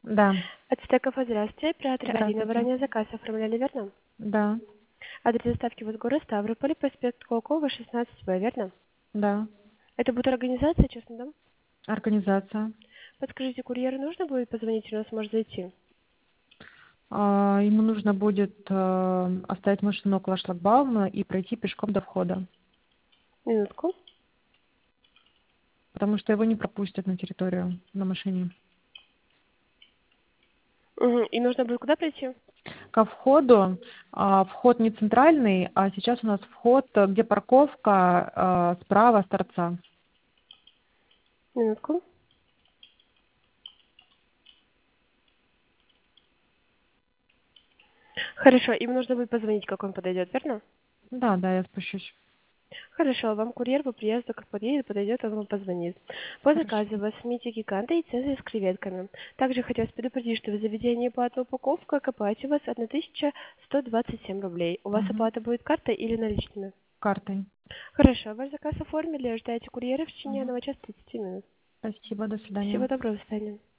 Да, Ацтеков, здравствуйте. Оператор Алина, вы здравствуйте. ранее заказ оформляли, верно? Да, Адрес доставки у вас город Ставрополь, проспект Колокова, 16Б, верно? да. Это будет организация, честно, да? Организация. Подскажите, курьеру нужно будет позвонить, или он сможет зайти? Ему нужно будет оставить машину около шлагбаума и пройти пешком до входа, Минутку. потому что его не пропустят на территорию на машине. Угу. И нужно будет куда прийти? Ко входу, вход не центральный, а сейчас у нас вход, где парковка справа с торца. Минутку. Хорошо, им нужно будет позвонить, как он подойдет, верно? Да, да, я спущусь. Хорошо, вам курьер по приезду, как подъедет, подойдет, он вам позвонит. По Хорошо. заказу у вас мити гиганта и цезарь с креветками. Также хотелось предупредить, что в заведении платная упаковка окупать у вас 1127 рублей. У вас Угу. оплата будет картой или наличными? Картой. Хорошо, ваш заказ оформили, ждайте курьера в течение Угу. 1 часа 30 минут. Спасибо, до Всего свидания. доброго, до свидания.